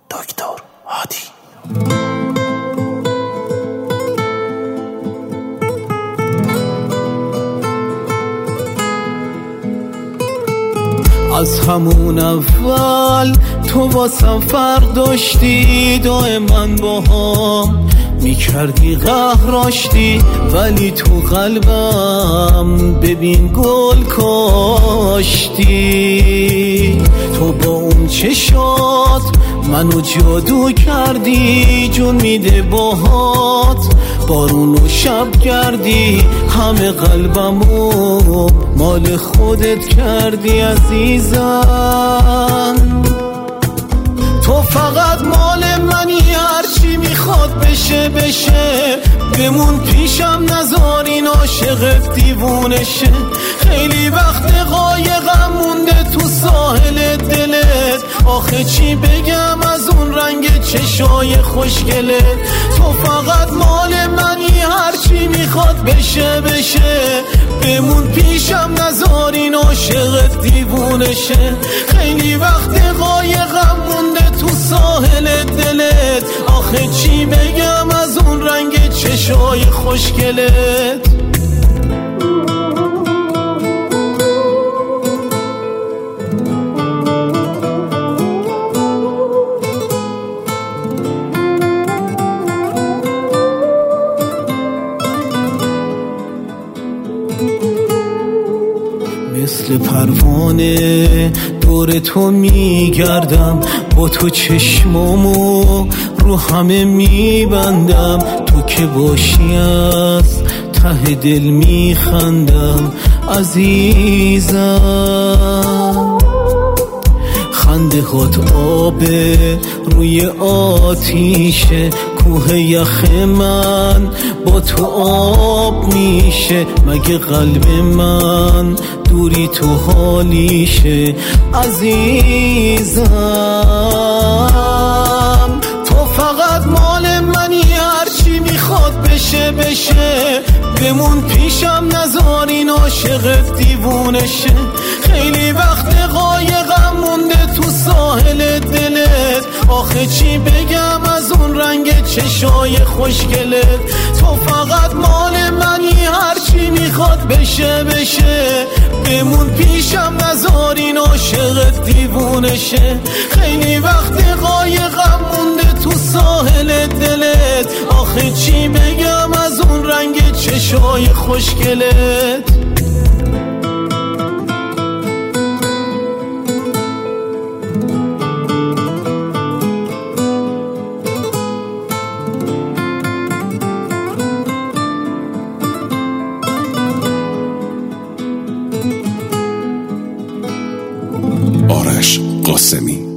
دکتر هادی. از همون اول تو واسم فرق داشتی، دائما با هم میکردی قهراشتی، ولی تو قلبم ببین گل کاشتی. تو با اون چشات منو جادو کردی، جون میده باهات بارون و شب کردی، همه قلبمو مال خودت کردی عزیزم. تو فقط مال منی، هرچی میخواد بشه بشه، بمون پیشم نذار این عاشقت دیوونه شه. خیلی وقت قایقم مونده تو ساحل دلت، آخه چی بگم از اون رنگ چشای خوشگلت. تو فقط مال منی، هرچی میخواد بشه بشه، بمون پیشم نذار این عاشقت دیوونه شه. خیلی وقت قایقم مونده تو ساحل دلت، آخه چی بگم از اون رنگ چشای خوشگلت. مثل پروانه دور تو میگردم، با تو چشمامو رو همه میبندم. تو که باشی از ته دل میخندم عزیزم. خنده هات آبه روی آتیشه، کوه یخ من با تو آب میشه. مگه قلب من دوری تو حالیشه عزیزم. تو فقط مال منی، هرچی میخواد بشه بشه، بمون پیشم نذار این عاشقت دیوونه شه. خیلی وقت قایقم مونده تو ساحل دلت، آخه چی بگم از اون رنگ چشای خوشگلت. تو فقط مال منی، هرچی میخواد بشه بشه، بمون پیشم نذار این عاشقت دیوونه شه. خیلی وقت قایقم مونده تو ساحل دلت، آخه چی بگم از اون رنگ چشای خوشگلت. آرش قاسمی.